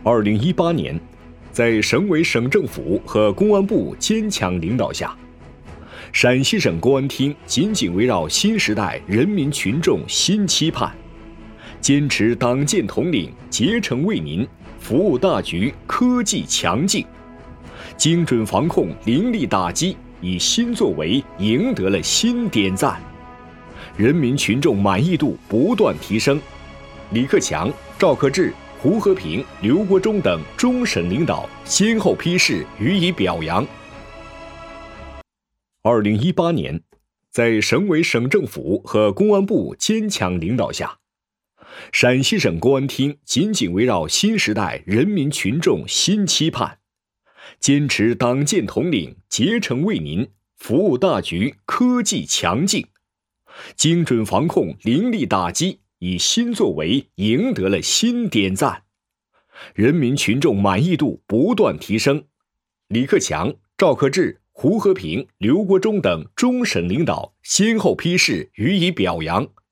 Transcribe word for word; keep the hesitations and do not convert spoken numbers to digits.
二零一八年，在省委省政府和公安部坚强领导下，陕西省公安厅紧紧围绕新时代人民群众新期盼，坚持党建统领、竭诚为民、服务大局、科技强劲，精准防控、凌厉打击，以新作为赢得了新点赞，人民群众满意度不断提升。李克强、赵克志、胡和平、刘国中等中省领导先后批示予以表扬。二零一八年，在省委省政府和公安部坚强领导下，陕西省公安厅紧紧围绕新时代人民群众新期盼，坚持党建统领、竭诚为民、服务大局、科技强劲，精准防控、凌厉打击，以新作为赢得了新点赞，人民群众满意度不断提升。李克强、赵克志、胡和平、刘国中等中省领导先后批示予以表扬。